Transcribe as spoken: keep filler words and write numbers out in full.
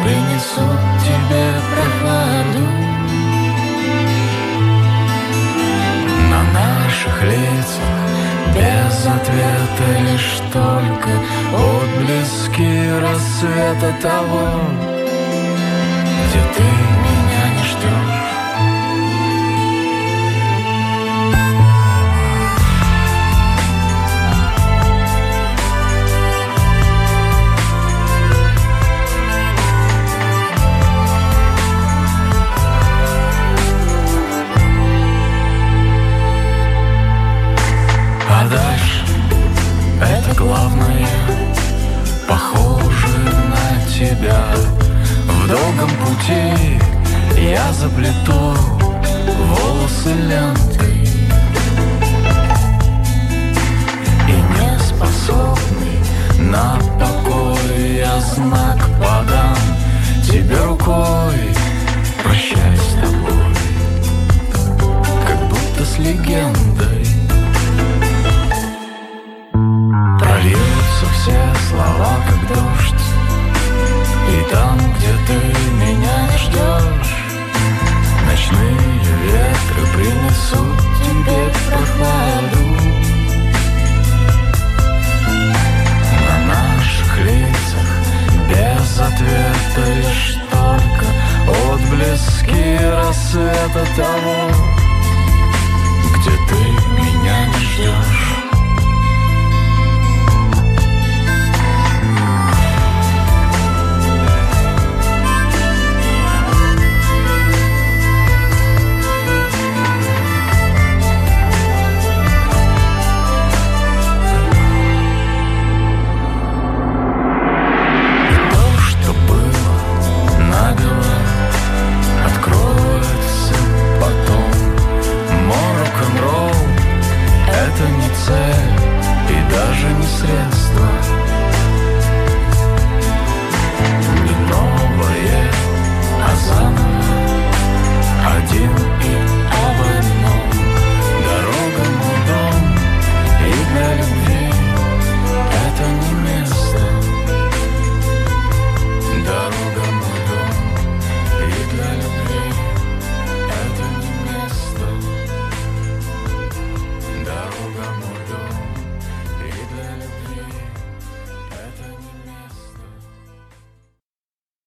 принесут тебе прохладу. На наших лицах без ответа лишь только отблески рассвета того, где ты меня не ждешь. А дальше это главное, похоже на тебя. В долгом пути я заплету волосы лентой, и не способный на покой я знак подам тебе рукой. Прощай с тобой, как будто с легендой. Прольются все слова, как дождь, и там, где ты меня не ждешь, ночные ветры принесут тебе прохладу. На наших лицах без ответа лишь только отблески рассвета того, где ты меня не ждешь.